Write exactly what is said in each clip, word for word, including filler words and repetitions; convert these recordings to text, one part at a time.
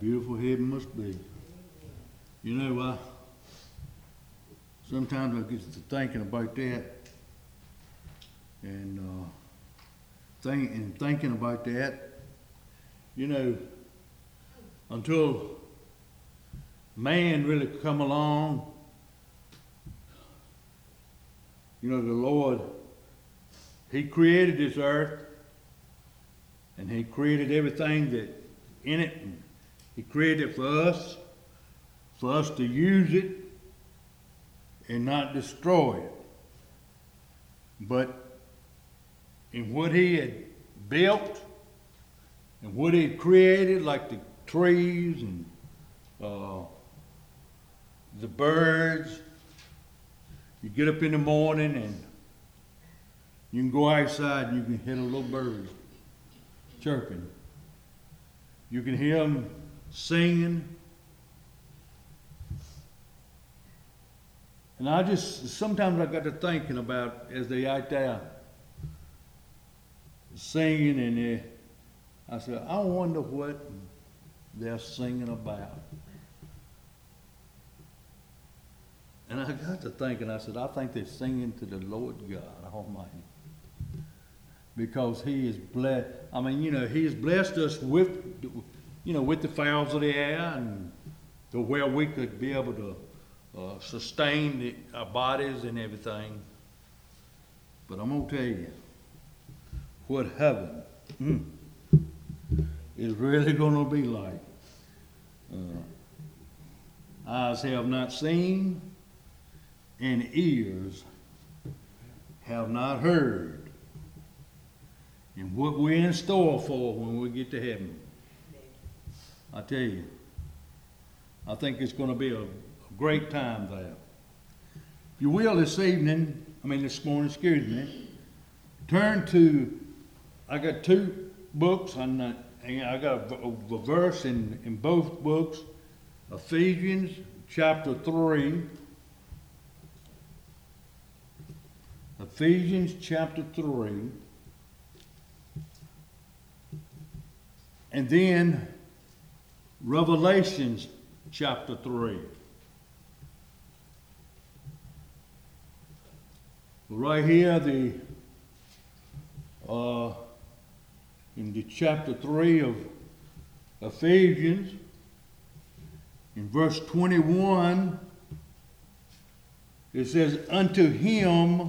beautiful heaven must be. You know, I, sometimes I get to thinking about that, and uh, think, and thinking about that, you know, until man really come along, you know, the Lord, He created this earth, and He created everything that in it. And He created it for us, for us to use it and not destroy it. But in what He had built and what He had created, like the trees and uh, the birds, you get up in the morning and you can go outside and you can hear the little birds chirping. You can hear them singing. And I just, sometimes I got to thinking about as they out there singing, and they, I said, I wonder what they're singing about. And I got to thinking, I said, I think they're singing to the Lord God Almighty. Because He is blessed. I mean, you know, He has blessed us with, you know, with the fowls of the air, and to where we could be able to uh, sustain the, our bodies and everything. But I'm going to tell you what heaven mm, is really going to be like. Uh, eyes have not seen, and ears have not heard, and what we're in store for when we get to heaven. I tell you, I think it's going to be a, a great time there. If you will, this evening, I mean this morning, excuse me, turn to, I got two books, I'm not, I got a, a, a verse in, in both books, Ephesians chapter three, Ephesians chapter three, and then Revelations chapter three. Right here, the uh, in the chapter three of Ephesians, in verse twenty-one, it says, "Unto Him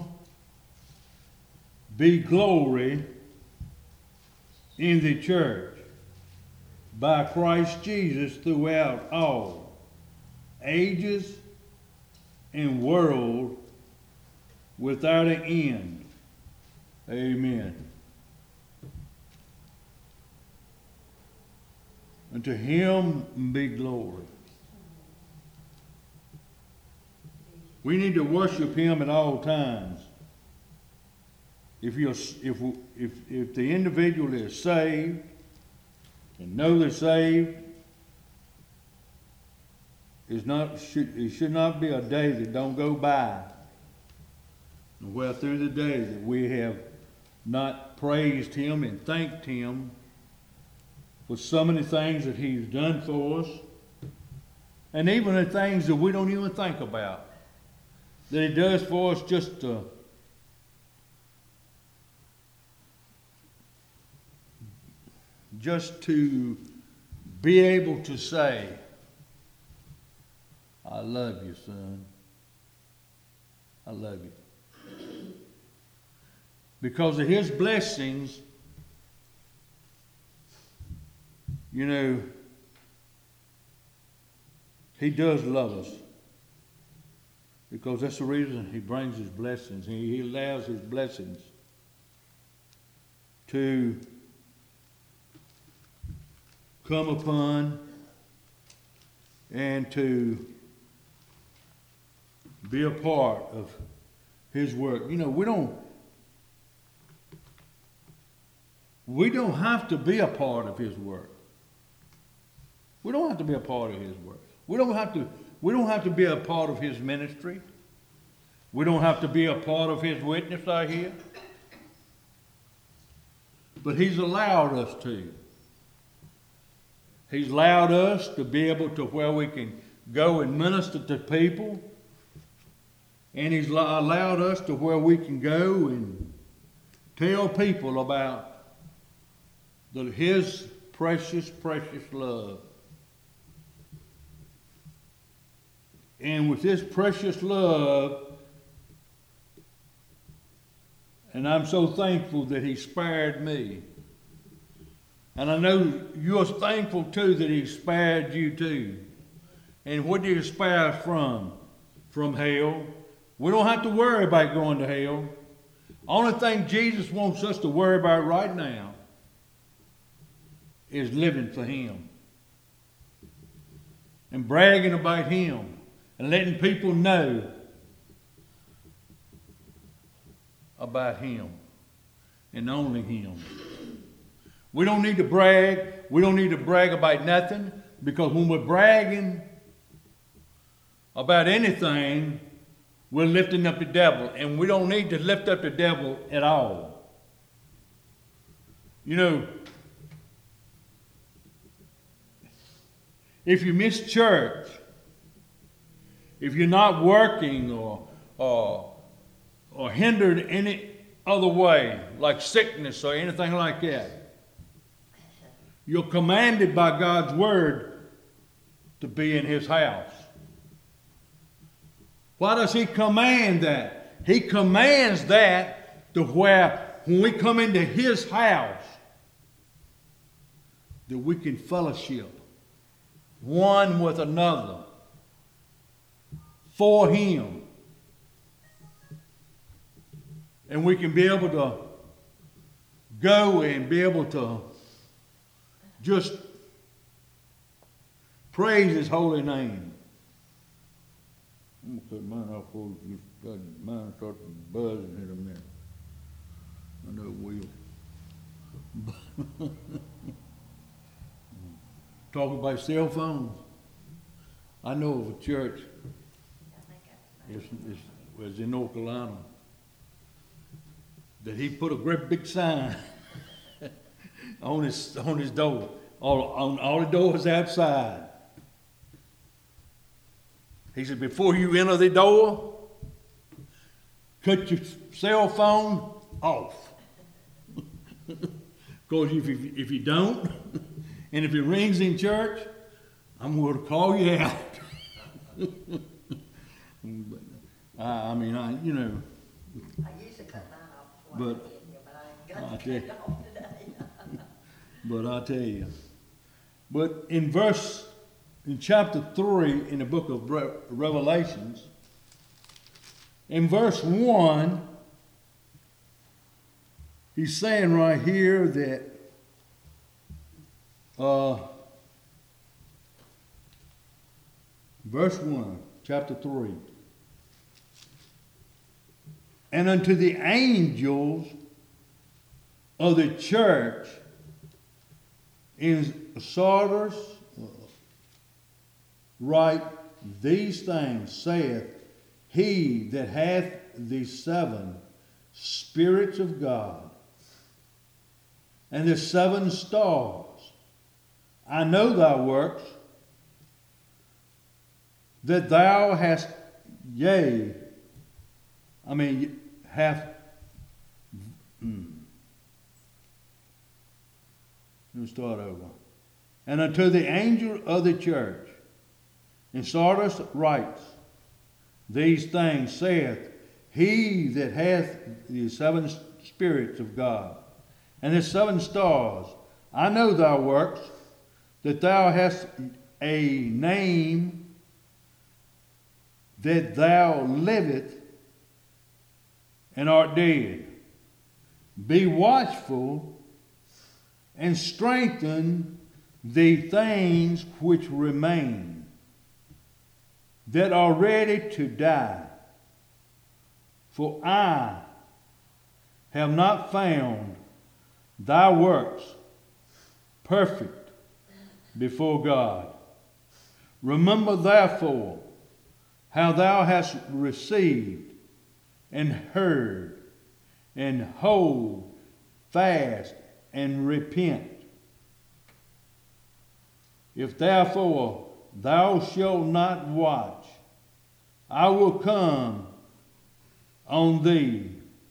be glory in the church by Christ Jesus throughout all ages and world without an end. Amen." Unto Him be glory. We need to worship Him at all times. If you're, if if if the individual is saved and know they're saved, it's not should, it should not be a day that don't go by where through the day that we have not praised Him and thanked Him for so many things that He's done for us, and even the things that we don't even think about that He does for us, just to just to be able to say, "I love you, son. I love you." Because of His blessings, you know, He does love us. Because that's the reason He brings His blessings. He, he allows His blessings to come upon and to be a part of His work. You know, we don't we don't have to be a part of His work. We don't have to be a part of His work. We don't have to we don't have to be a part of His ministry. We don't have to be a part of His witness out here. But He's allowed us to. He's allowed us to be able to where we can go and minister to people. And He's allowed us to where we can go and tell people about the, His precious, precious love. And with His precious love, and I'm so thankful that He spared me. And I know you're thankful too that He spared you too. And what did He spare us from? From hell. We don't have to worry about going to hell. Only thing Jesus wants us to worry about right now is living for Him. And bragging about Him. And letting people know about Him. And only Him. We don't need to brag. We don't need to brag about nothing. Because when we're bragging about anything, we're lifting up the devil. And we don't need to lift up the devil at all. You know, if you miss church, if you're not working or, or, or hindered any other way, like sickness or anything like that, you're commanded by God's word to be in His house. Why does He command that? He commands that to where when we come into His house, that we can fellowship one with another for Him. And we can be able to go and be able to just praise His holy name. I'm going to cut mine off before you got mine start buzzing in a minute. I know it will. Talking about cell phones. I know of a church. It's, it's, it was in North Carolina. That he put a great big sign on his on his door. All, on all the doors outside. He said, before you enter the door, cut your cell phone off. Because if you, if you don't, and if it rings in church, I'm going to call you out. But, uh, I mean, I you know. I used to cut mine off before But, I get here, but I got to cut it off today. But I tell you. But in verse, in chapter three, in the book of Re- Revelations, in verse one, he's saying right here that uh, verse one, chapter three, and unto the angels of the church in Sardis write these things, saith he that hath the seven spirits of God and the seven stars. I know thy works, that thou hast, yea, I mean, hath, mm, let me start over. And unto the angel of the church in Sardis writes, these things saith he that hath the seven spirits of God and the seven stars. I know thy works, that thou hast a name, that thou livest and art dead. Be watchful and strengthen the things which remain, that are ready to die. For I have not found thy works perfect before God. Remember therefore how thou hast received and heard, and hold fast and repent. If therefore thou shalt not watch, I will come on thee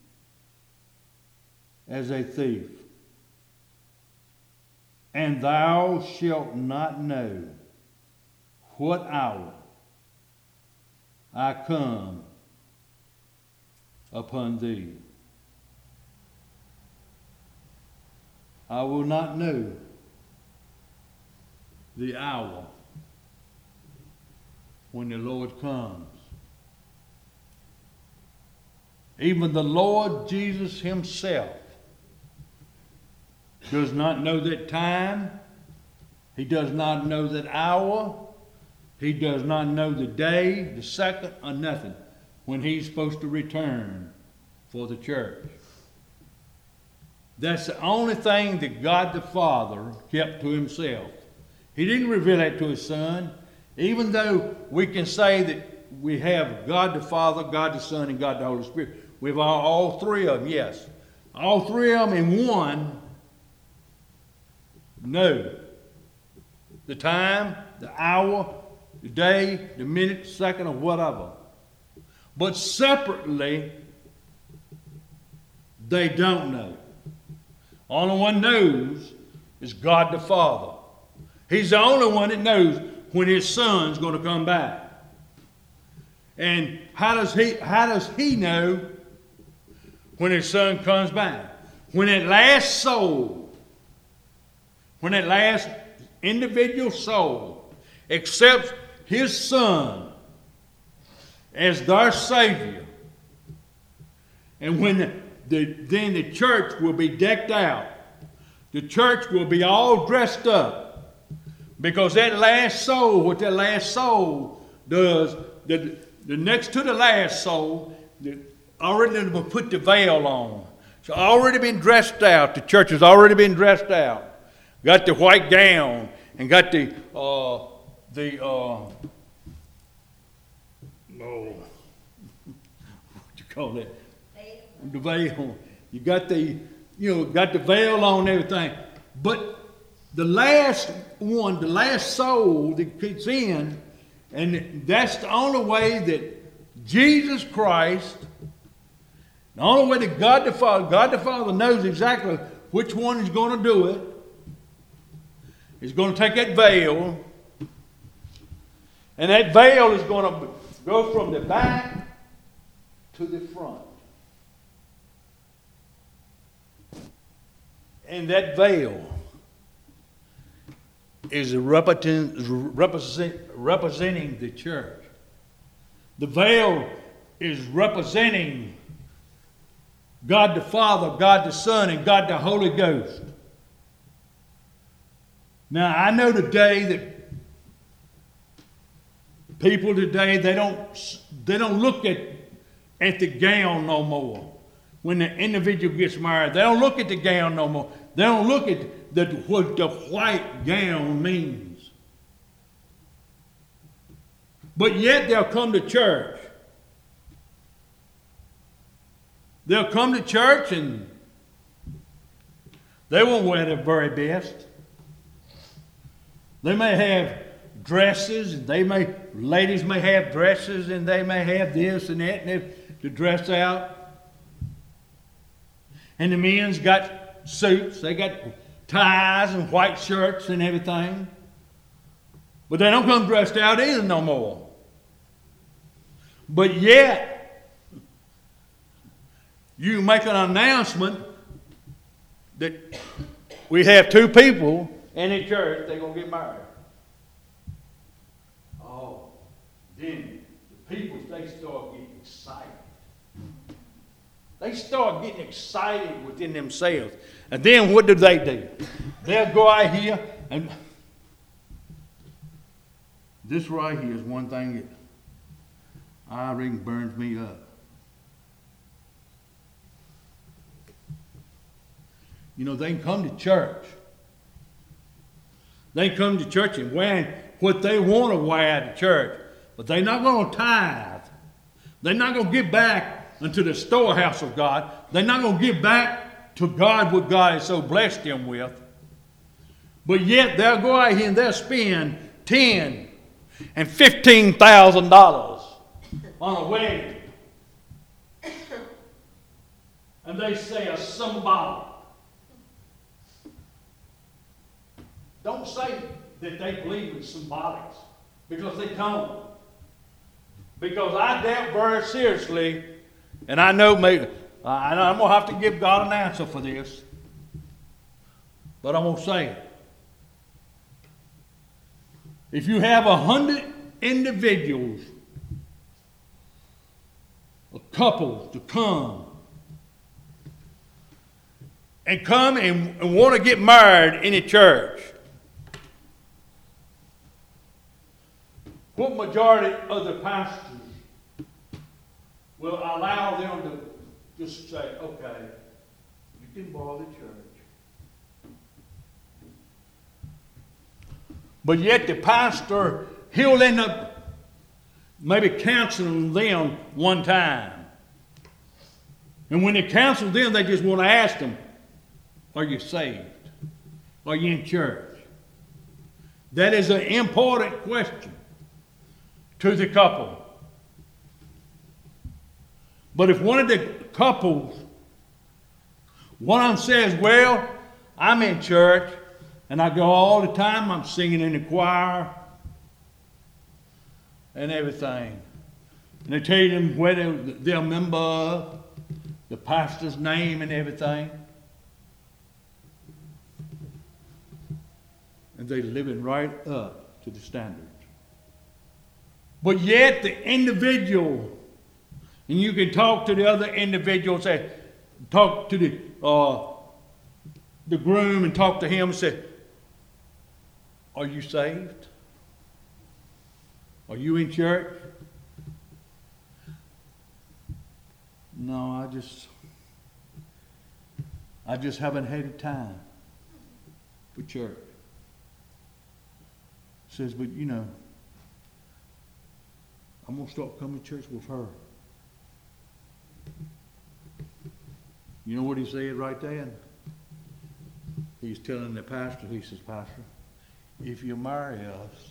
as a thief, and thou shalt not know what hour I come upon thee. I will not know the hour when the Lord comes. Even the Lord Jesus himself does not know that time. He does not know that hour. He does not know the day, the second, or nothing when he's supposed to return for the church. That's the only thing that God the Father kept to himself. He didn't reveal that to his Son, even though we can say that we have God the Father, God the Son, and God the Holy Spirit. We have all, all three of them, yes. All three of them in one. No. The time, the hour, the day, the minute, second, or whatever. But separately, they don't know. Only one knows is God the Father. He's the only one that knows when his Son's going to come back. And how does he, how does he know when his Son comes back? When that last soul, when that last individual soul accepts his Son as their Savior, and when the, the, then the church will be decked out, the church will be all dressed up, because that last soul, what that last soul does, the, the next to the last soul, the, already put the veil on. It's already been dressed out. The church has already been dressed out. Got the white gown and got the uh, the uh, oh, what you call that? The veil. You got the you know got the veil on and everything, but the last one, the last soul that gets in, and that's the only way that Jesus Christ, the only way that God the Father, God the Father knows exactly which one is going to do it. He's going to take that veil, and that veil is going to go from the back to the front. And that veil is represent, represent, representing the church. The veil is representing God the Father, God the Son, and God the Holy Ghost. Now, I know today that people today, they don't, they don't look at, at the gown no more. When the individual gets married, they don't look at the gown no more. They don't look at the, what the white gown means. But yet they'll come to church. They'll come to church and they won't wear their very best. They may have dresses, and they may, ladies may have dresses, and they may have this and that, and they to dress out. And the men's got suits, they got ties and white shirts and everything. But they don't come dressed out either no more. But yet, you make an announcement that we have two people in the church, they're going to get married. Oh, then the people, they start getting excited. They start getting excited within themselves. And then what do they do? They'll go out here and this right here is one thing that I reckon burns me up. You know, they can come to church. They come to church and wear what they want to wear to church, but they're not going to tithe. They're not going to give back into the storehouse of God. They're not going to give back to God what God has so blessed them with. But yet they'll go out here and they'll spend ten and fifteen thousand dollars on a wedding. And they say a symbolic. Don't say that they believe in symbolics, because they don't. Because I doubt very seriously, and I know maybe I know I'm gonna have to give God an answer for this, but I'm gonna say it. If you have a hundred individuals, a couple to come and come and, and want to get married in a church, what majority of the pastors will allow them to just say, okay, you can borrow the church? But yet the pastor, he'll end up maybe counseling them one time. And when they counsel them, they just want to ask them, are you saved? Are you in church? That is an important question to the couple. But if one of the couples, one of them says, well, I'm in church, and I go all the time, I'm singing in the choir and everything. And they tell them whether they're a member of, the pastor's name and everything. And they're living right up to the standards. But yet the individual, and you can talk to the other individual, say, talk to the uh, the groom and talk to him and say, are you saved? Are you in church? No, I just, I just haven't had the time for church. Says, but you know, I'm going to start coming to church with her. You know what he said right there? He's telling the pastor, he says, Pastor, if you marry us,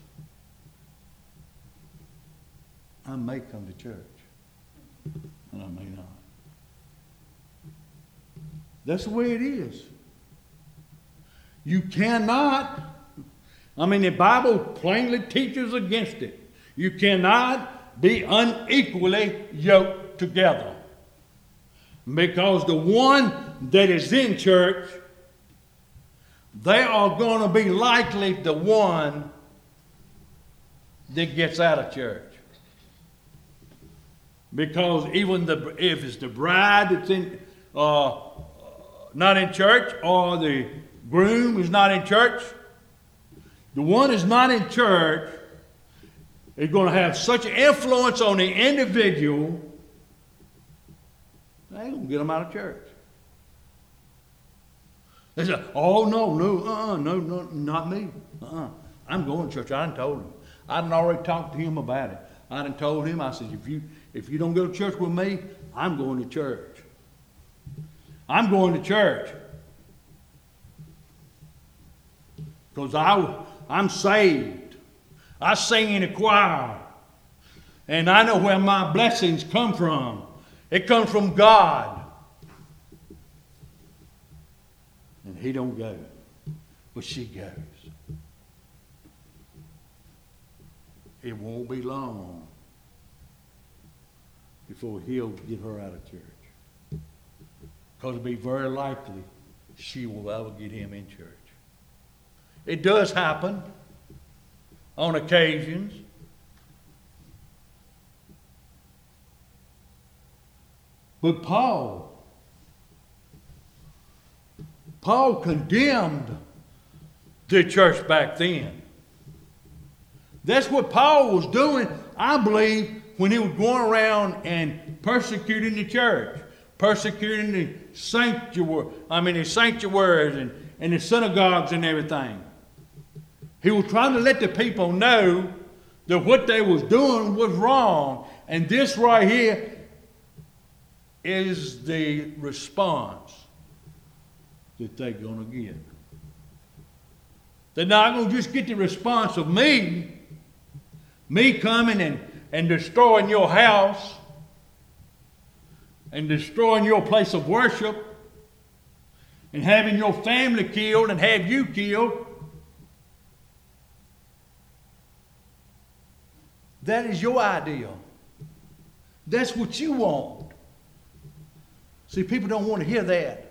I may come to church, and I may not. That's the way it is. You cannot, I mean, the Bible plainly teaches against it. You cannot be unequally yoked together. Because the one that is in church, they are going to be likely the one that gets out of church. Because even the if it's the bride that's in uh, not in church, or the groom is not in church, the one that's not in church is going to have such an influence on the individual, they ain't going to get them out of church. They say, oh, no, no, uh-uh, no, no, not me. Uh-uh. I'm going to church. I done told him. I done already talked to him about it. I done told him, I said, if you, if you don't go to church with me, I'm going to church. I'm going to church. Because I, I'm saved. I sing in the choir. And I know where my blessings come from. It comes from God. And he don't go. But she goes. It won't be long before he'll get her out of church. Because it'll be very likely she will ever get him in church. It does happen on occasions. But Paul, Paul condemned the church back then. That's what Paul was doing, I believe, when he was going around and persecuting the church, persecuting the sanctuary, I mean the sanctuaries and, and the synagogues and everything. He was trying to let the people know that what they was doing was wrong. And this right here is the response that they're going to get. They're not going to just get the response of me, me coming and, and destroying your house and destroying your place of worship and having your family killed and have you killed. That is your ideal. That's what you want. See, people don't want to hear that.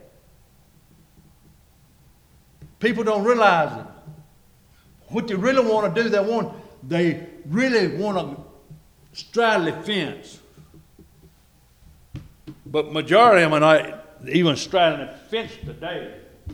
People don't realize it. What they really want to do, they want, they really want to straddle the fence. But majority of them are not even straddling the fence today.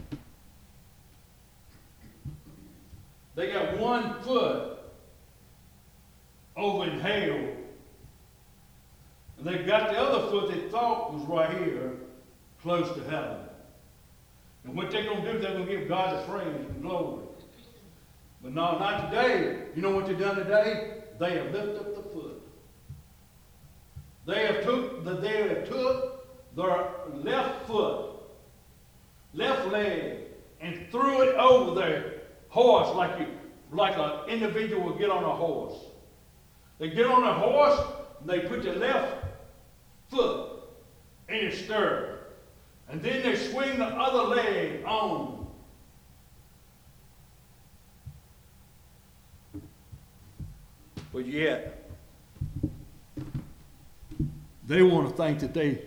They got one foot over in hell, and they got the other foot they thought was right here, close to heaven. And what they're going to do, they're going to give God the praise and glory. But no, not today. You know what they've done today? They have lifted up the foot. They have took the they have took their left foot, left leg, and threw it over their horse like you, like an individual would get on a horse. They get on a horse, and they put their left foot in the stirrup, and then they swing the other leg on. But yet, they want to think that they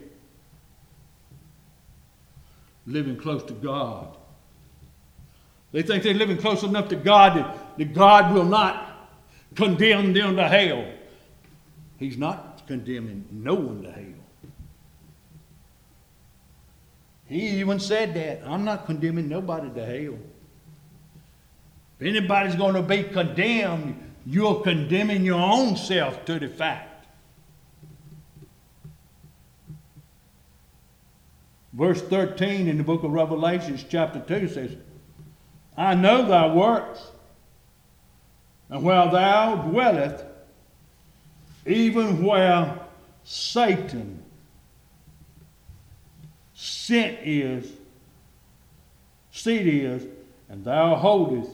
living close to God. They think they're living close enough to God that, that God will not condemn them to hell. He's not condemning no one to hell. He even said that. I'm not condemning nobody to hell. If anybody's going to be condemned, you're condemning your own self to the fact. Verse thirteen in the book of Revelations chapter two says, I know thy works, and where thou dwellest, even where Satan sent is, seat is, and thou holdest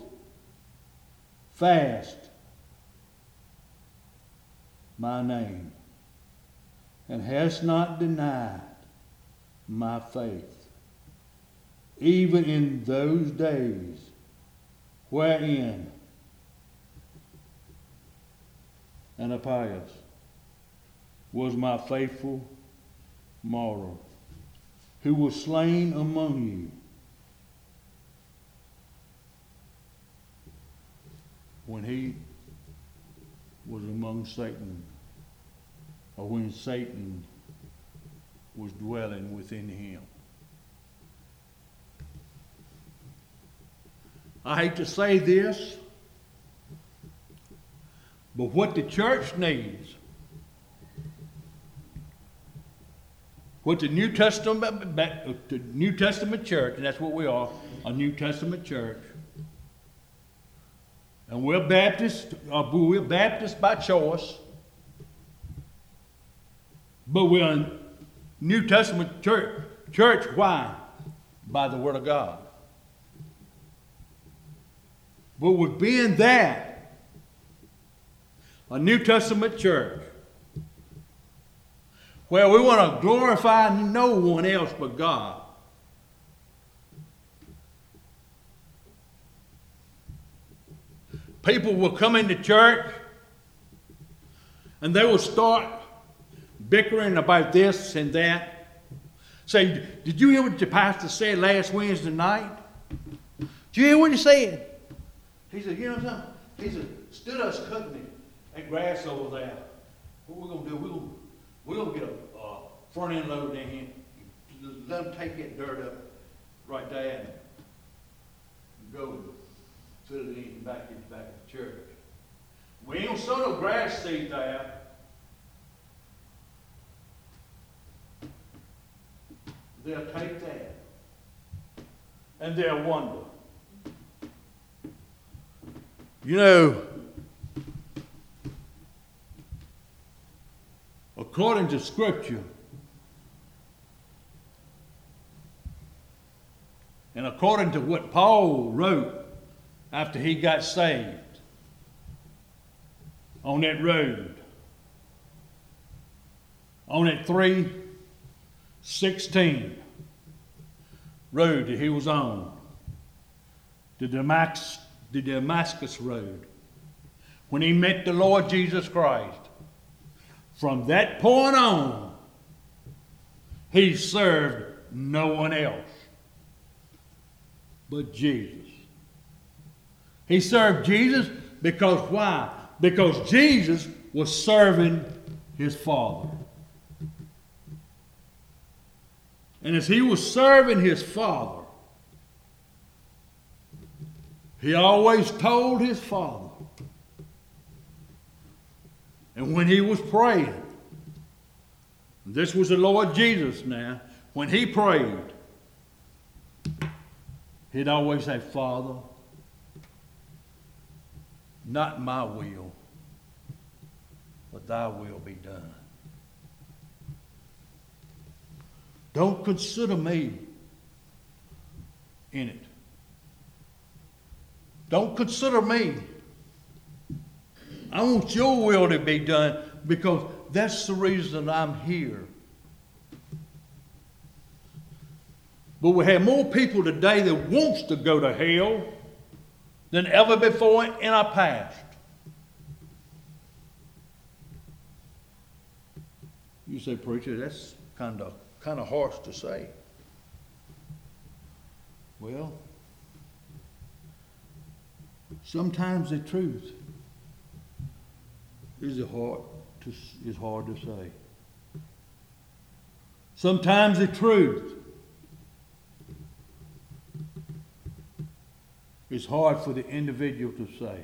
fast my name, and hast not denied my faith, even in those days wherein Antipas was my faithful martyr, who was slain among you. When he was among Satan, or when Satan was dwelling within him. I hate to say this, but what the church needs, what the New Testament, the New Testament church, and that's what we are, a New Testament church, and we're Baptists, uh, we're Baptists by choice, but we're a New Testament church. Church, why? By the Word of God. But with being that, a New Testament church, where we want to glorify no one else but God, people will come into church and they will start bickering about this and that. Say, did you hear what the pastor said last Wednesday night? Did you hear what he said? He said, you know something? He said, instead of us cutting that grass over there, what we're going to do, we're going we're gonna get a uh, front end loader down here, let them take that dirt up right there and go and fill it in back in the back of the church. We ain't going to sow no grass seed there. They'll take that and they'll wonder. You know, according to Scripture, and according to what Paul wrote after he got saved on that road, on that three sixteen road that he was on, the Damascus, the Damascus road, when he met the Lord Jesus Christ, from that point on, he served no one else but Jesus. He served Jesus because why? Because Jesus was serving his Father. And as he was serving his Father, he always told his Father. And when he was praying, this was the Lord Jesus now, when he prayed, he'd always say, Father, not my will, but thy will be done. Don't consider me in it. Don't consider me. I want your will to be done because that's the reason I'm here. But we have more people today that wants to go to hell than ever before in our past. You say, preacher, that's kind of kind of harsh to say. Well, sometimes the truth is hard to, is hard to say. Sometimes the truth is hard for the individual to say.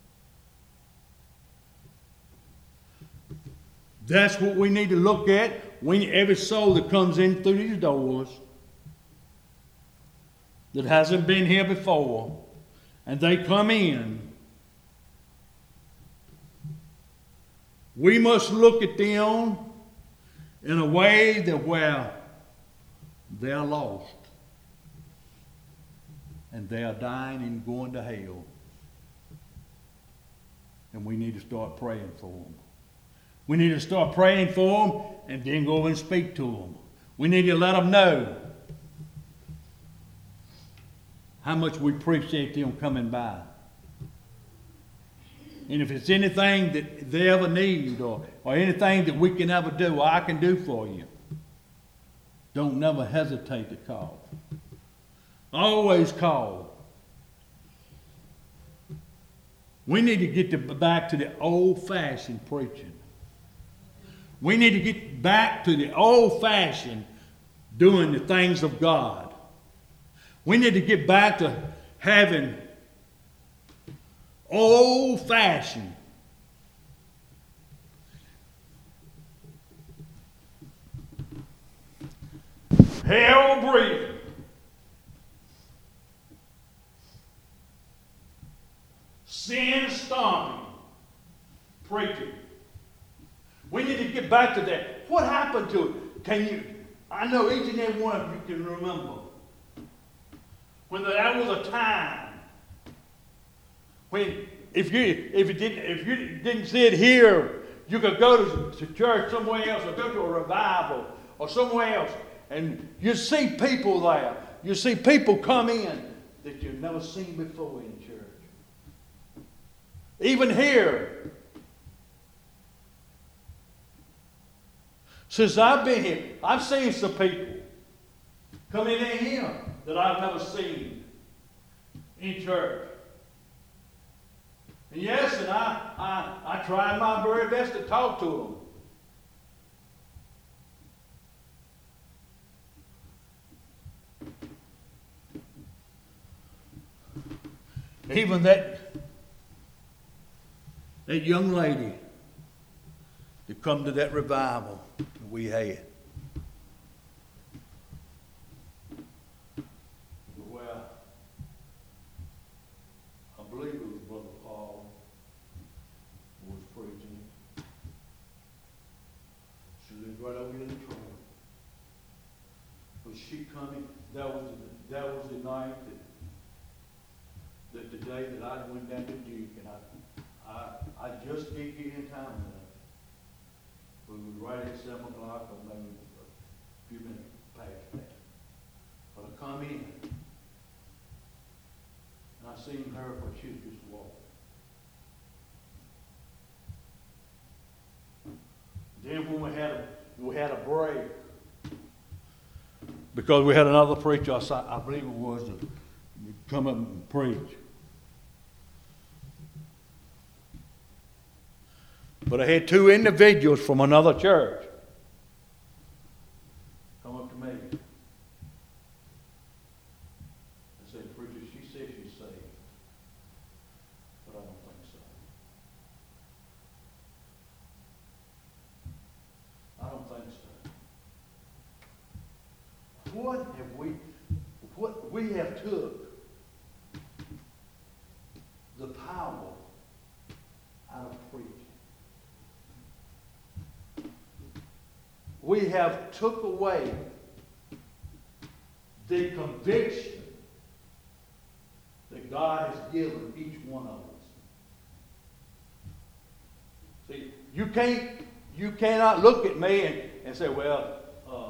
That's what we need to look at when every soul that comes in through these doors that hasn't been here before, and they come in, we must look at them in a way that where they're lost and they are dying and going to hell. And we need to start praying for them. We need to start praying for them and then go over and speak to them. We need to let them know how much we appreciate them coming by. And if it's anything that they ever need or, or anything that we can ever do or I can do for you, don't never hesitate to call. Always call. We need to get to, back to the old-fashioned preaching. We need to get back to the old-fashioned doing the things of God. We need to get back to having old-fashioned hell-breathing sin-stomping preaching. We need to get back to that. What happened to it? Can you? I know each and every one of you can remember when there was a time when if you if you didn't if you didn't see it here, you could go to, to church somewhere else or go to a revival or somewhere else, and you see people there. You see people come in that you've never seen before in church. Even here. Since I've been here, I've seen some people come in here that I've never seen in church. And yes, and I, I, I tried my very best to talk to them. Even that, that young lady that come to that revival that we had. Well, I believe it was Brother Paul who was preaching. She lived right over here in the trail. But she come in, that was, that was the night that, that the today that I went down to Duke, and I, I, I just didn't get in time enough. We was right at seven o'clock, or maybe a few minutes past that. But I come in, and I seen her where she was just walking. Then when we had a, we had a break, because we had another preacher, I, saw, I believe it was, to come up and preach. But I had two individuals from another church come up to me and said, "Preacher, she says she's saved, but I don't think so. I don't think so." What have we, what we have took the power out of preaching. We have took away the conviction that God has given each one of us. See, you can't, you cannot look at me and, and say, "Well, uh,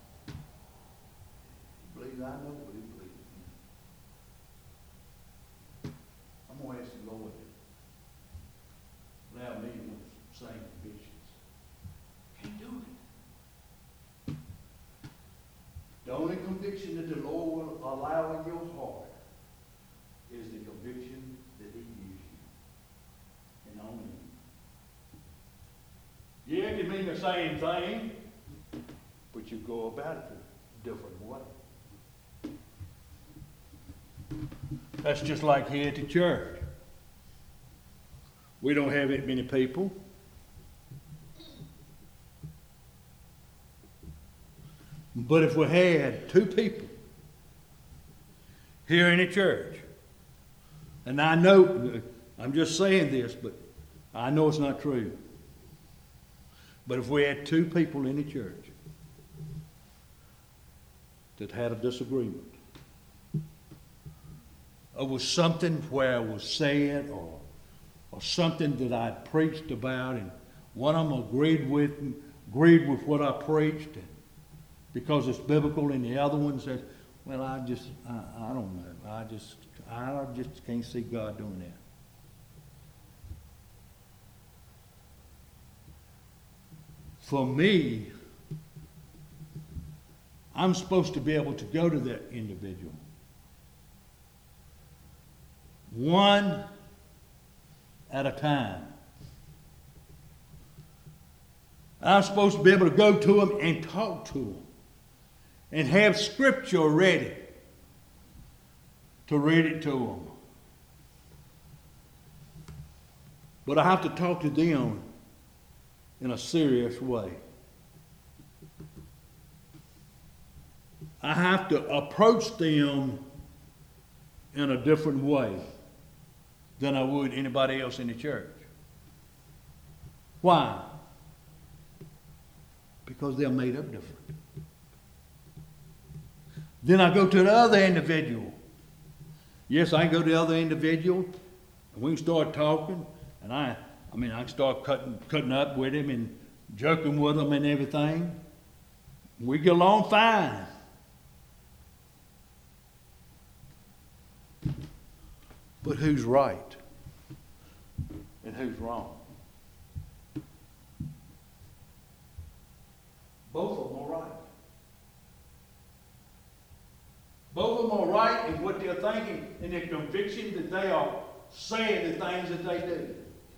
believe I know what he believes in." I'm going to ask the Lord to allow me to same convictions. Can't do it. The only conviction that the Lord will allow in your heart is the conviction that He gives you. And only you. Yeah, it can mean the same thing, but you go about it a different way. That's just like here at the church. We don't have that many people. But if we had two people here in the church, and I know, I'm just saying this, but I know it's not true. But if we had two people in the church that had a disagreement over something where it was said or, or something that I preached about, and one of them agreed with, agreed with what I preached, and because it's biblical, and the other one says, "Well, I just, I, I don't know. I just, I just can't see God doing that." For me, I'm supposed to be able to go to that individual one at a time. I'm supposed to be able to go to them and talk to them and have scripture ready to read it to them. But I have to talk to them in a serious way. I have to approach them in a different way than I would anybody else in the church. Why? Because they're made up different. Then I go to the other individual. Yes, I can go to the other individual, and we can start talking, and I, I mean, I can start cutting, cutting up with him and joking with him and everything. We get along fine. But who's right and who's wrong? Both of them are right. Both of them are right in what they're thinking, in their conviction that they are saying the things that they do.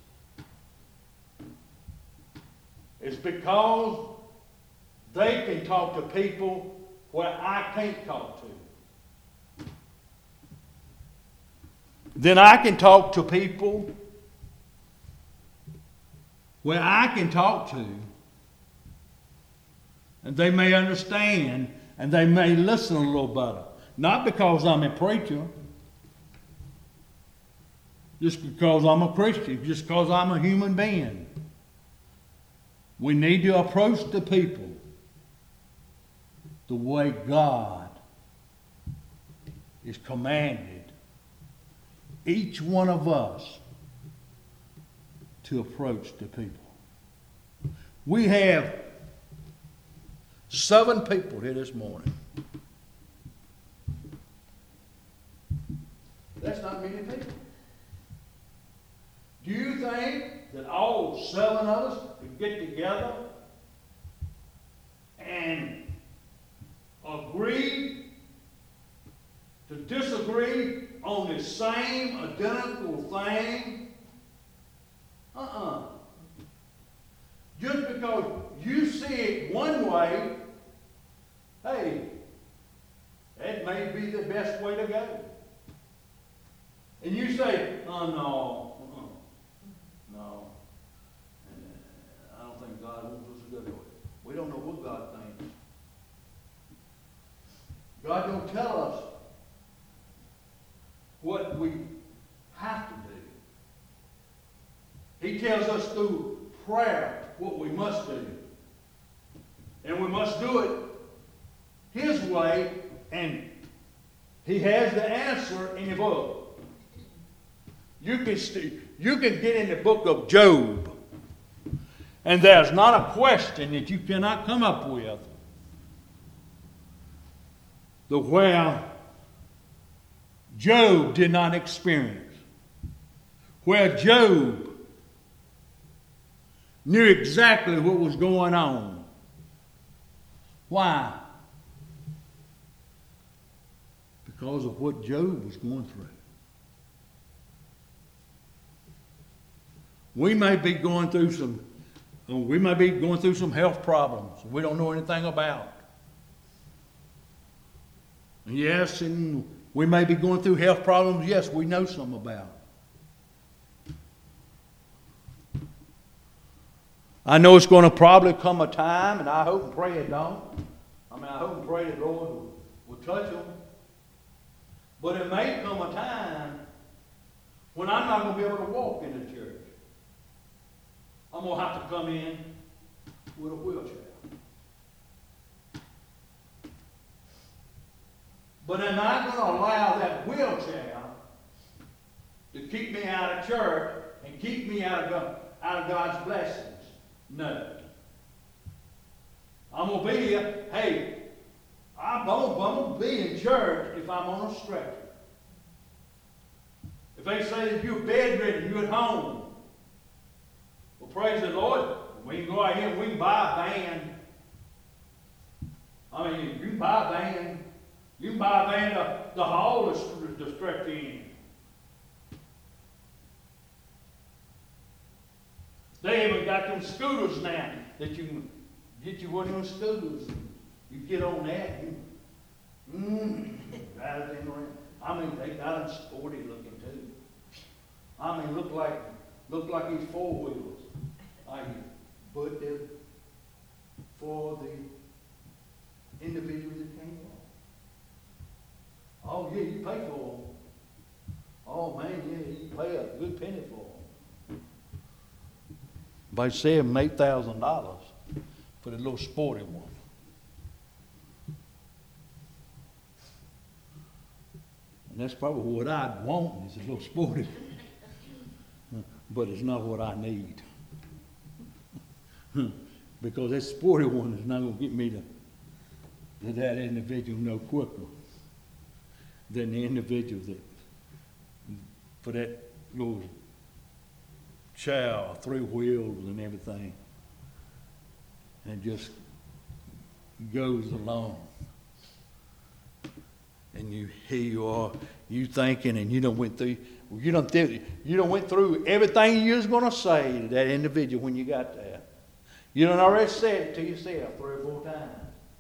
It's because they can talk to people where I can't talk to. Then I can talk to people where I can talk to, and they may understand, and they may listen a little better. Not because I'm a preacher, just because I'm a Christian, just because I'm a human being. We need to approach the people the way God is commanded each one of us to approach the people. We have seven people here this morning. That's not many people. Do you think that all seven of us could get together and agree to disagree on the same identical thing? Uh-uh. Just because you see it one way, hey, that may be the best way to go. And you say, oh, no, uh-uh. no. And I don't think God wants us to go that way. We don't know what God thinks. God don't tell us what we have to do. He tells us through prayer what we must do. And we must do it His way, and He has the answer in the book. You can, st- you can get in the book of Job, and there's not a question that you cannot come up with the where Job did not experience, where Job knew exactly what was going on. Why? Because of what Job was going through. We may be going through some, we may be going through some health problems we don't know anything about. Yes, and we may be going through health problems, yes, we know some about. I know it's going to probably come a time, and I hope and pray it don't. I mean, I hope and pray that the Lord will, will touch them. But it may come a time when I'm not going to be able to walk in the church. I'm going to have to come in with a wheelchair. But am I going to allow that wheelchair to keep me out of church and keep me out of God, out of God's blessings? No. I'm going to be here. Hey, I'm going to be in church if I'm on a stretcher. If they say that you're bedridden, you're at home, well, praise the Lord, we can go out here and we can buy a van. I mean, you can buy a van. You can buy a van to, to haul the, the stretcher in. They even got them scooters now that you can get you one of those scooters. You get on that and mm, drive it in around. I mean, they got them sporty looking too. I mean, look like look like these four wheels. I but they're for the individuals that came along. Oh yeah, you pay for them. Oh man, yeah, you pay a good penny for them. By seven, eight thousand dollars for the little sporty one. And that's probably what I'd want is a little sporty. But it's not what I need. Because that sporty one is not going to get me to, to that individual no quicker than the individual that for that little child, three wheels and everything, and just goes along. And you here you are, you thinking, and you don't went through, you don't you don't went through everything you was going to say to that individual when you got there. You done already said it to yourself three or four times.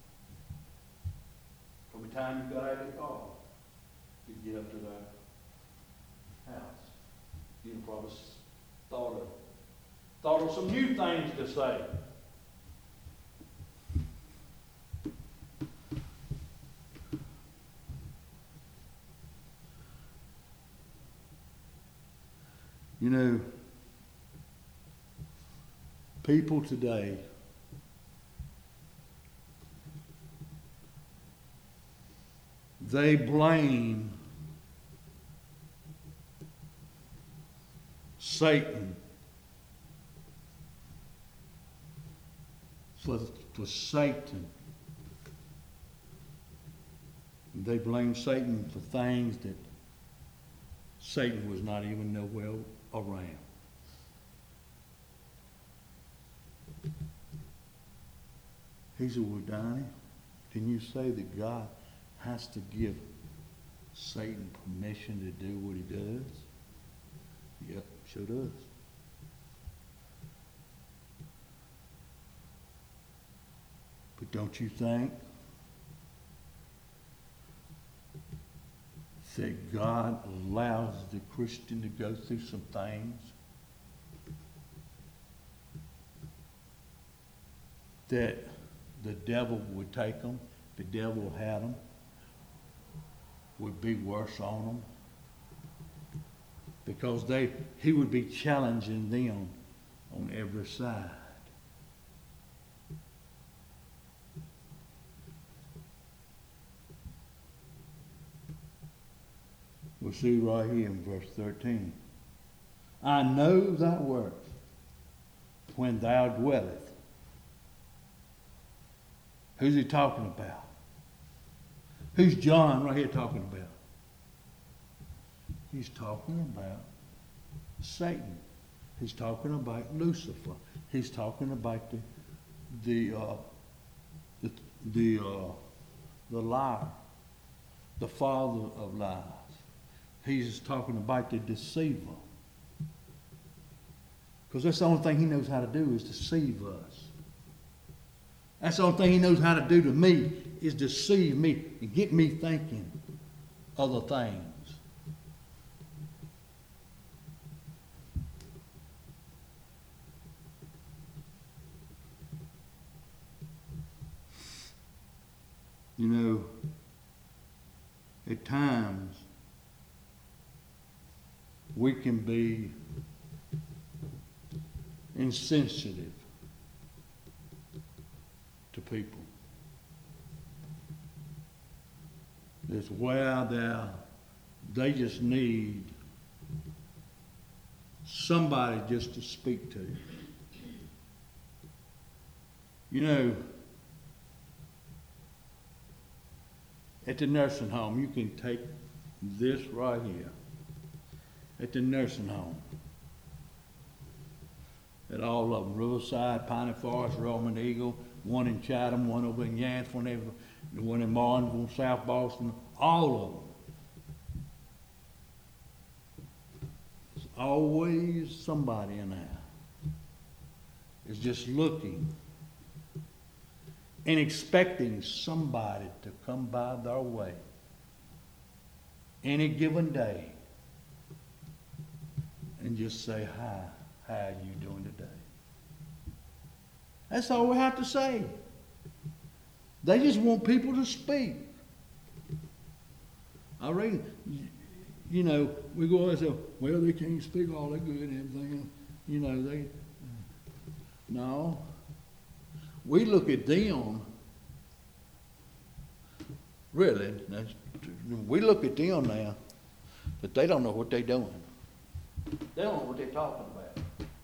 From the time you got out of the car, you get up to the house. You probably thought of thought of some new things to say. You know, people today they blame Satan, for, for Satan. They blame Satan for things that Satan was not even nowhere around. He said, well, Donnie, can you say that God has to give Satan permission to do what he does? Yep, sure does. But don't you think that God allows the Christian to go through some things that the devil would take them, the devil had them, would be worse on them? Because they, he would be challenging them on every side. We'll see right here in verse thirteen. I know thy works when thou dwellest. Who's he talking about? Who's John right here talking about? He's talking about Satan. He's talking about Lucifer. He's talking about the the uh, the the, uh, the liar, the father of lies. He's talking about the deceiver. Because that's the only thing he knows how to do is deceive us. That's the only thing he knows how to do to me is deceive me and get me thinking other things. You know, at times, we can be insensitive to people. It's where they're, they just need somebody just to speak to. You know, at the nursing home, you can take this right here. At the nursing home. At all of them, Riverside, Piney Forest, Roman Eagle, one in Chatham, one over in Yance, one, over, one in Martinsville, South Boston, all of them. There's always somebody in there. Is just looking and expecting somebody to come by their way any given day and just say, hi, how are you doing today? That's all we have to say. They just want people to speak. I reckon, you know, we go and say, well, they can't speak all that good and everything. You know, they, no. We look at them, really, that's, we look at them now, but they don't know what they're doing. They don't know what they're talking about.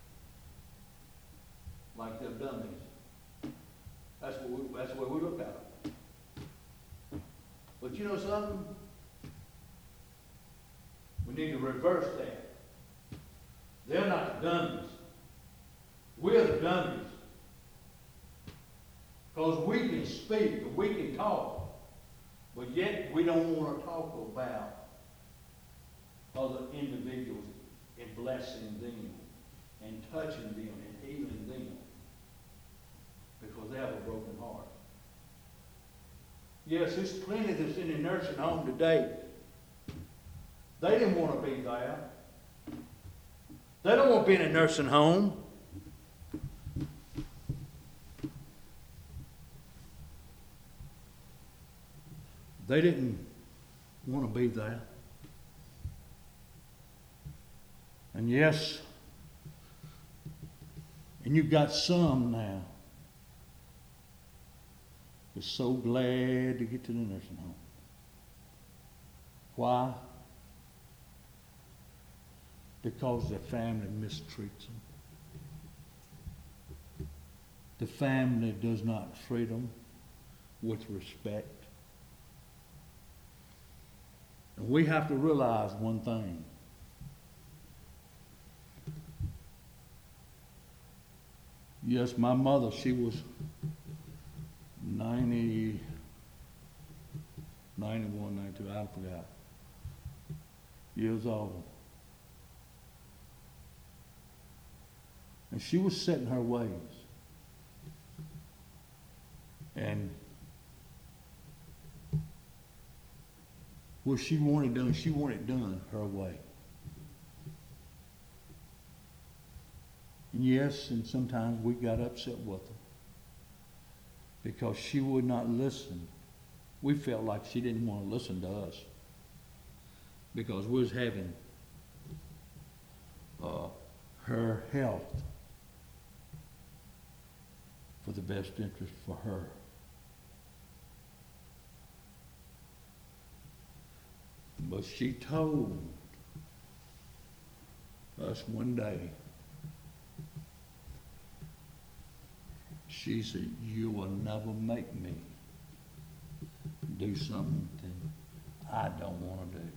Like they've done these. That's what we, that's the way we look at them. But you know something? We need to reverse that. They're not the dummies. We're the dummies. Because we can speak and we can talk, but yet we don't want to talk about other individuals and blessing them and touching them and healing them because they have a broken heart. Yes, there's plenty that's in the nursing home today. They didn't want to be there. They don't want to be in a nursing home. They didn't want to be there. And yes, and you've got some now that's so glad to get to the nursing home. Why? because their family mistreats them. The family does not treat them with respect. And we have to realize one thing. Yes, my mother, she was ninety, ninety-one, ninety-two, I forgot, years old. And she was set in her ways. And what she wanted done, she wanted done her way. And yes, and sometimes we got upset with her because she would not listen. We felt like she didn't want to listen to us because we was having uh, her health for the best interest for her. But she told us one day, she said, you will never make me do something that I don't want to do.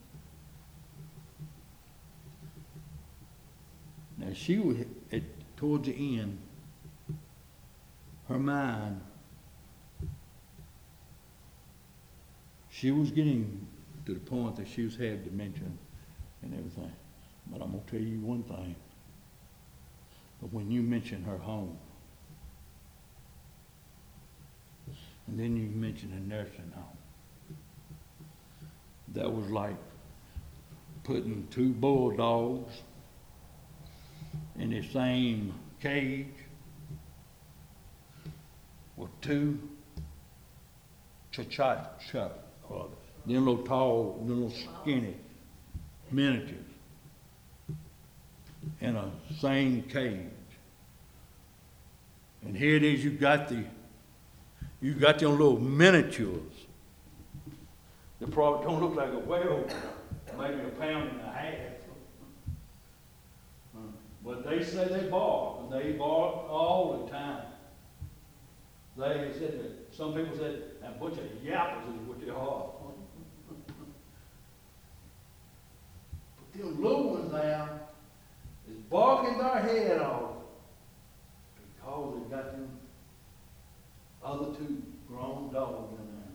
Now she was, at, towards the end, her mind, she was getting to the point that she was had dementia and everything. But I'm going to tell you one thing. But when you mention her home, and then you mention a nursing home, that was like putting two bulldogs in the same cage with two cha-cha-cha, or them little tall, them little skinny miniatures in a same cage. And here it is, you got the you got them little miniatures. They probably don't look like a whale, maybe a pound and a half. But they say they bark, and they bark all the time. They said that some people said a bunch of yappers is what they are. But them little ones now is barking their head off because they got them other two grown dogs in there.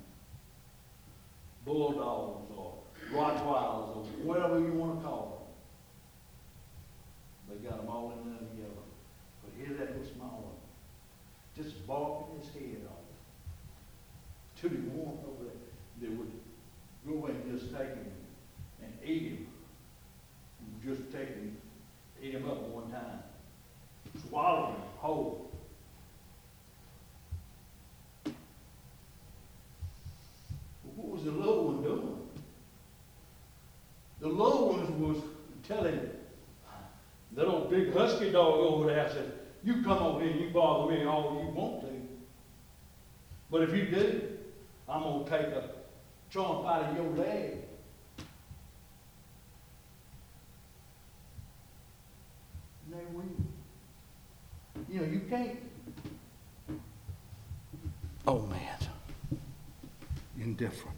Bulldogs or Rottweilers or whatever you want to call them. They got them all in there together. But here's that little small one, just barking his head off. To the one over there, they would go and just take him and eat him. Just take him, eat him up one time. Swallow him whole. What was the little one doing? The little one was telling that old big husky dog over there, said, you come over here and you bother me all you want to. But if you do, I'm going to take a chomp out of your leg. And they will. You know, you can't. Oh, man. Indifferent.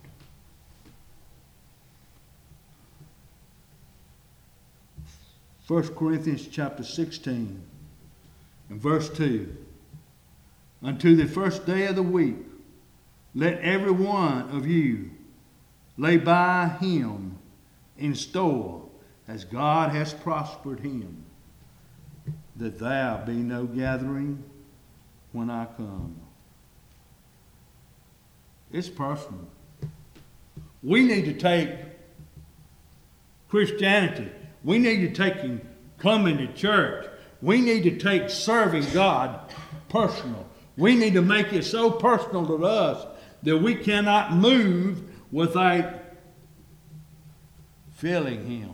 First Corinthians chapter sixteen and verse two. Unto the first day of the week, let every one of you lay by him in store as God has prospered him, that there be no gathering when I come. It's personal. We need to take Christianity. We need to take him coming to church. We need to take serving God personal. We need to make it so personal to us that we cannot move without feeling him.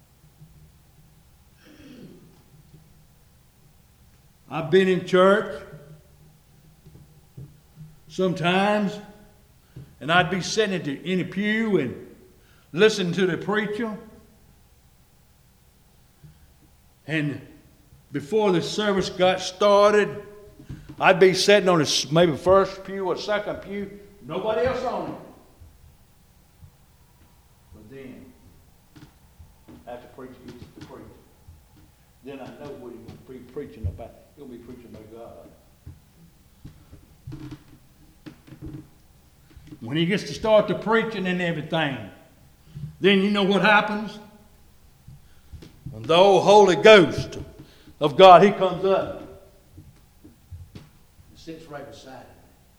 I've been in church sometimes, and I'd be sitting in a pew and listening to the preacher. And before the service got started, I'd be sitting on the maybe first pew or second pew, nobody else on it. But then, after preaching, gets to preach, then I know what he's going to be preaching about. He'll be preaching about God. When he gets to start the preaching and everything, then you know what happens? When the old Holy Ghost of God, he comes up and sits right beside him.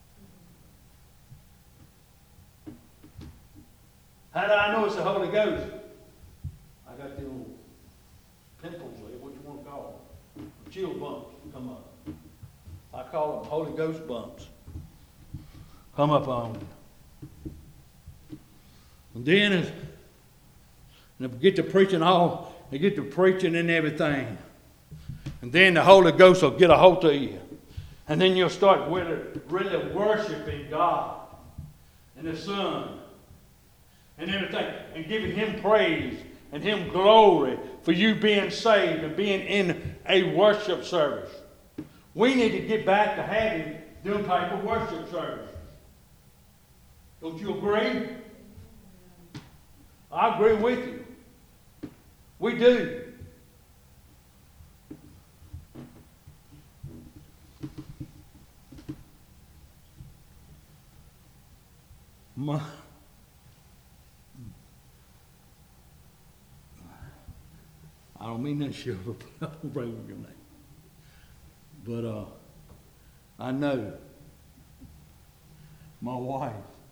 How do I know it's the Holy Ghost? I got the little pimples there, what you want to call them, chill bumps come up. I call them Holy Ghost bumps. Come up on me. And then as and if we get to preaching all, they get to preaching and everything. And then the Holy Ghost will get a hold of you. And then you'll start really, really worshiping God and the Son and everything. And giving Him praise and Him glory for you being saved and being in a worship service. We need to get back to having them type of worship service. Don't you agree? I agree with you. We do. My, I don't mean that shit, but I don't pray with your name. But uh, I know my wife.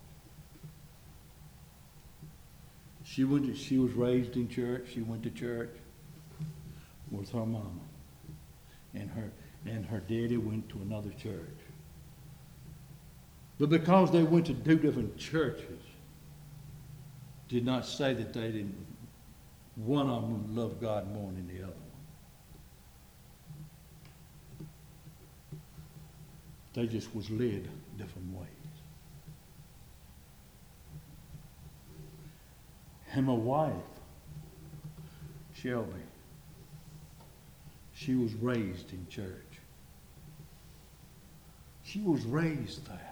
She went to, she was raised in church. She went to church with her mama, and her and her daddy went to another church. But because they went to two different churches, did not say that they didn't. One of them loved God more than the other one. They just was led different ways. And my wife, Shelby, she was raised in church. She was raised there.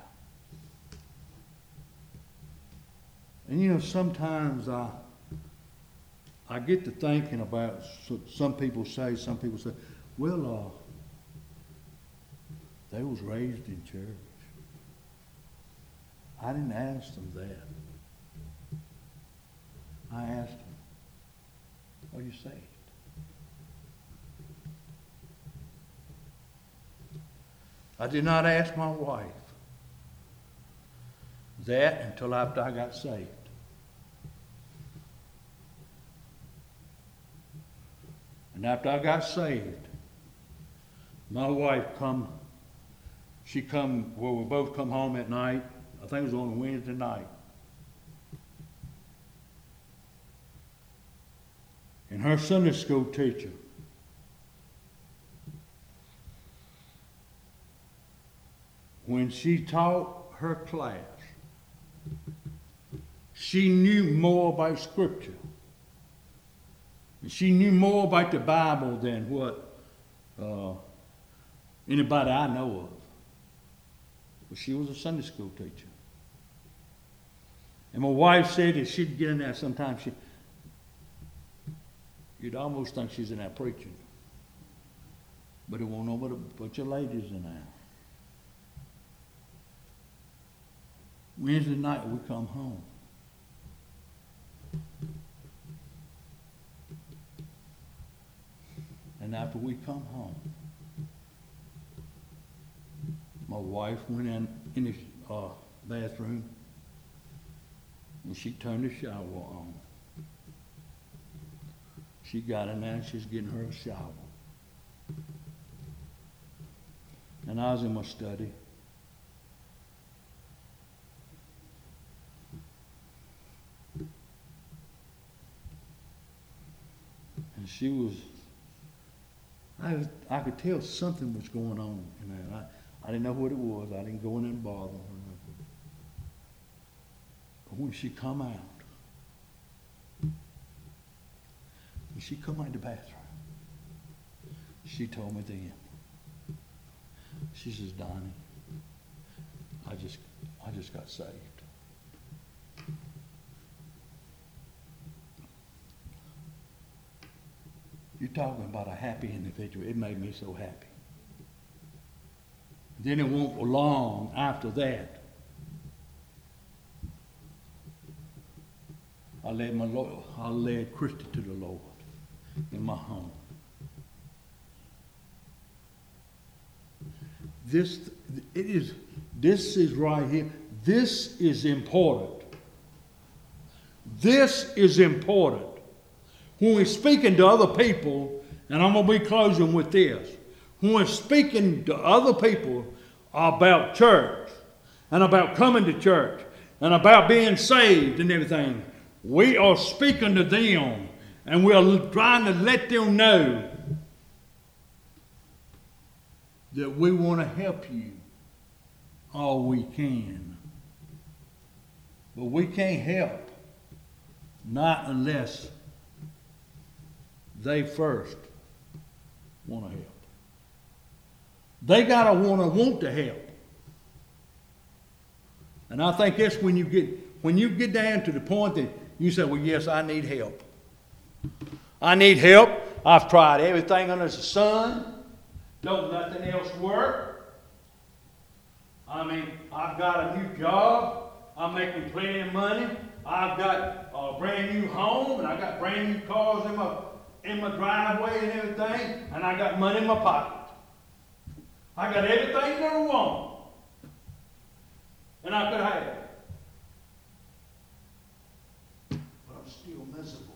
And you know, sometimes I I get to thinking about, some people say, some people say, well, uh, they was raised in church. I didn't ask them that. I asked them, are you saved? I did not ask my wife that until after I got saved. And after I got saved, my wife come, she come, well, we both come home at night. I think it was on a Wednesday night. And her Sunday school teacher, when she taught her class, she knew more about Scripture. She knew more about the Bible than what uh, anybody I know of. But she was a Sunday school teacher. And my wife said that she'd get in there sometimes. She, you'd almost think she's in there preaching. But it won't know but a bunch of ladies in there. Wednesday night we come home. And after we come home, my wife went in in the uh, bathroom and she turned the shower on. She got in there and she's getting her a shower. And I was in my study. And she was, I, was, I could tell something was going on in there. I, I didn't know what it was. I didn't go in there and bother her. But when she come out, when she come out of the bathroom, She told me then. She says, Donnie, I just, I just got saved. You're talking about a happy individual. It made me so happy. Then it won't be long after that. I led my Lord, I led Christy to the Lord in my home. This, it is, this is right here. This is important. This is important. When we're speaking to other people, and I'm going to be closing with this. When we're speaking to other people about church, and about coming to church, and about being saved and everything, we are speaking to them, and we're trying to let them know that we want to help you all we can. But we can't help, not unless they first want to help. They gotta want to want to help. And I think that's when you get when you get down to the point that you say, well, yes, I need help. I need help. I've tried everything under the sun. Don't nothing else work. I mean, I've got a new job. I'm making plenty of money. I've got a brand new home, and I got brand new cars in my in my driveway and everything, and I got money in my pocket. I got everything that I want, and I could have it. But I'm still miserable.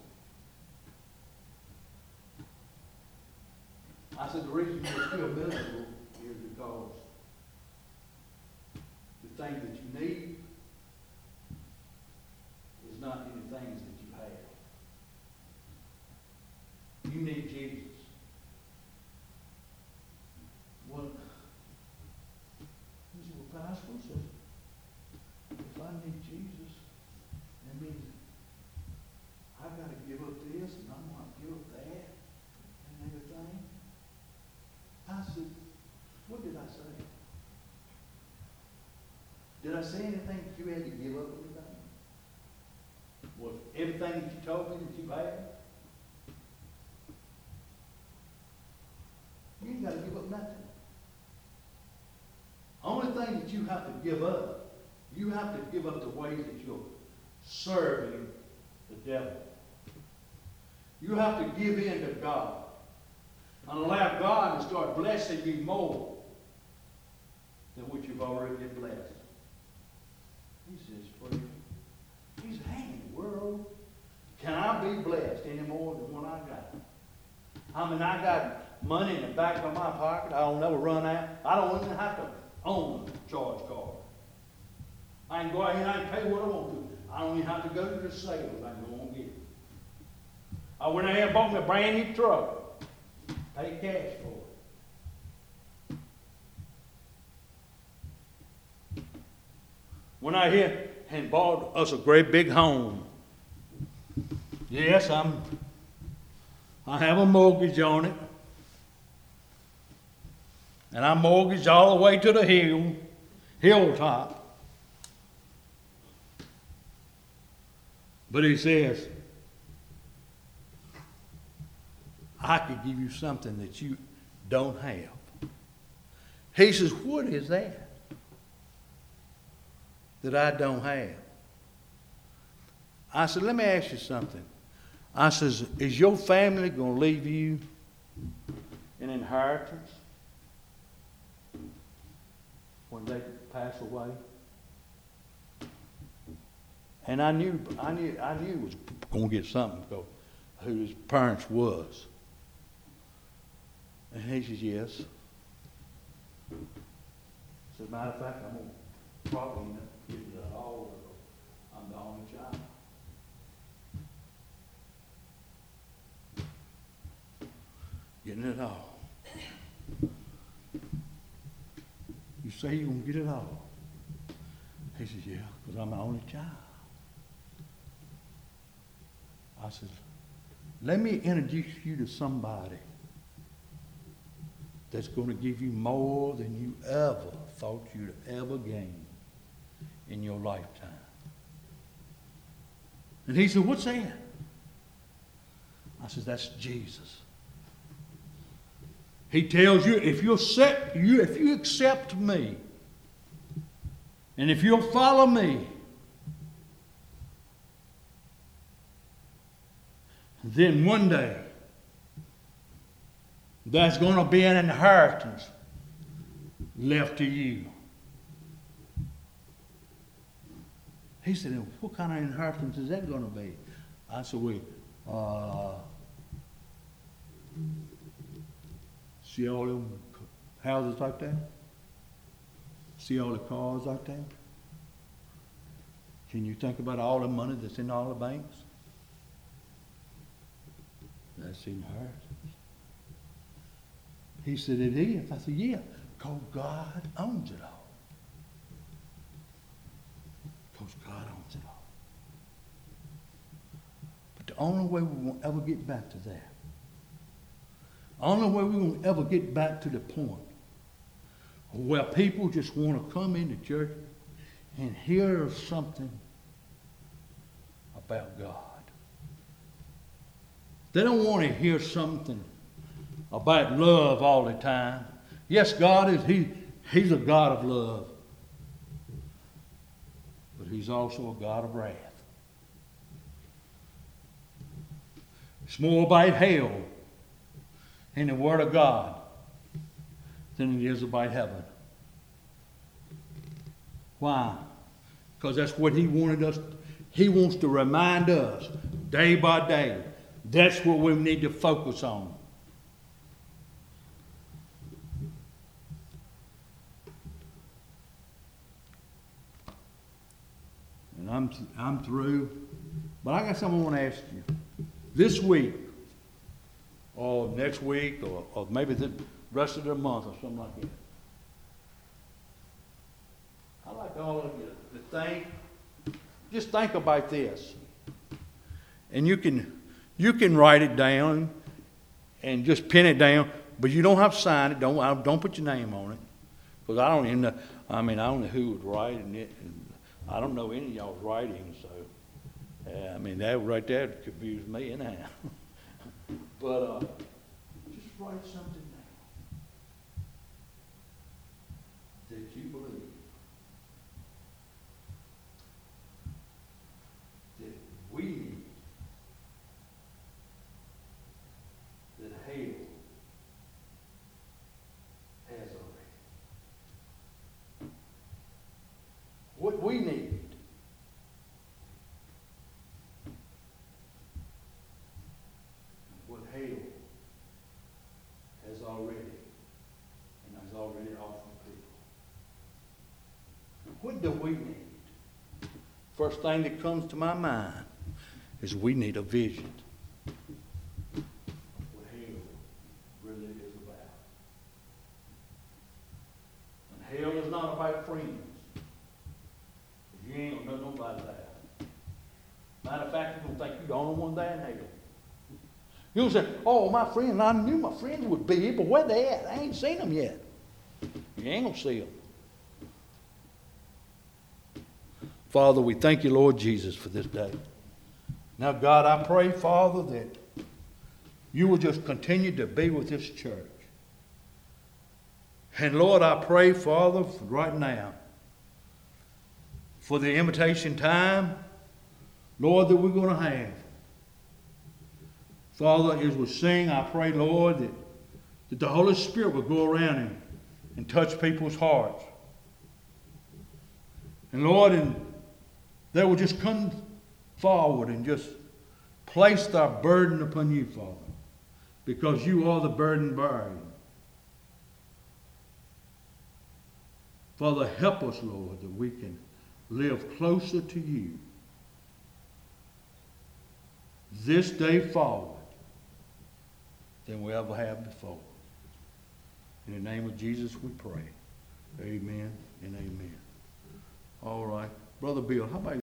I said the reason you're still miserable is because the thing that you need is not in the things that you have. You need Jesus. Well, he said, well, Pastor, says, if I need Jesus, that means I've got to give up this and I'm going to give up that and everything. I said, what did I say? Did I say anything that you had to give up everything? Was everything that you told me that you had? You ain't got to give up nothing. Only thing that you have to give up, you have to give up the ways that you're serving the devil. You have to give in to God and allow God to start blessing you more than what you've already been blessed. He says, for you. He said, hey, in the world, can I be blessed any more than what I got? I mean, I got money in the back of my pocket. I don't never run out. I don't even have to own a charge card. I can go out here and I can pay what I want to. I don't even have to go to the sales. I can go and get it. I went out here and bought me a brand new truck. Paid cash for it. Went out here and bought us a great big home. Yes, I'm. I have a mortgage on it. And I mortgaged all the way to the hill, hilltop. But he says, I could give you something that you don't have. He says, what is that that I don't have? I said, let me ask you something. I says, is your family going to leave you an inheritance when they pass away? And I knew, I knew, I knew he was going to get something because who his parents was. And he says, yes. As a matter of fact, I'm going to probably end up getting it all. I'm the only child. Getting it all. You say you're going to get it all. He says, yeah, because I'm the only child. I said, let me introduce you to somebody that's going to give you more than you ever thought you'd ever gain in your lifetime. And he said, what's that? I said, that's Jesus. He tells you, if you'll accept, you, if you accept me, and if you'll follow me, then one day, there's going to be an inheritance left to you. He said, what kind of inheritance is that going to be? I said, well, uh, see all them houses like that? See all the cars like that? Can you think about all the money that's in all the banks? That's the inheritance. He said, it is. I said, yeah, because God owns it all. Because God owns it all. But the only way we won't ever get back to that, the only way we won't ever get back to the point where people just want to come into church and hear something about God. They don't want to hear something about love all the time. Yes, God is, he, He's a God of love. But He's also a God of wrath. It's more about hell in the Word of God than it is about heaven. Why? Because that's what He wanted us. He wants to remind us day by day. That's what we need to focus on. And I'm I'm through. But I got something I want to ask you. This week, or next week, or, or maybe the rest of the month, or something like that. I'd like all of you to think, just think about this. And you can you can write it down and just pin it down, but you don't have to sign it. Don't don't put your name on it, because I don't even know. I mean, I don't know who was writing it. And I don't know any of y'all's writing, so uh, I mean that right there confused me anyhow. But uh, just write something down that you believe that we need, that hell has already. What we need. What hell has already, and has already offered people. What do we need? First thing that comes to my mind is we need a vision of what hell really is about. And hell is not about friends. You ain't gonna know nobody there. Matter of fact, you're gonna think you're the only one there in hell. You'll say, oh, my friend, I knew my friends would be here, but where they at? I ain't seen them yet. You ain't gonna see them. Father, we thank you, Lord Jesus, for this day. Now, God, I pray, Father, that you will just continue to be with this church. And Lord, I pray, Father, right now, for the invitation time, Lord, that we're going to have. Father, as we sing, I pray, Lord, that, that the Holy Spirit will go around and, and touch people's hearts. And Lord, and they will just come forward and just place their burden upon you, Father, because you are the burden bearer. Father, help us, Lord, that we can live closer to you this day forward than we ever have before. In the name of Jesus we pray. Amen and amen. All right. Brother Bill, how about